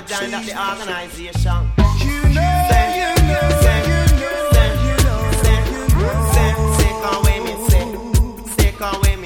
joined up the organization. Say, come with me, say, come with me.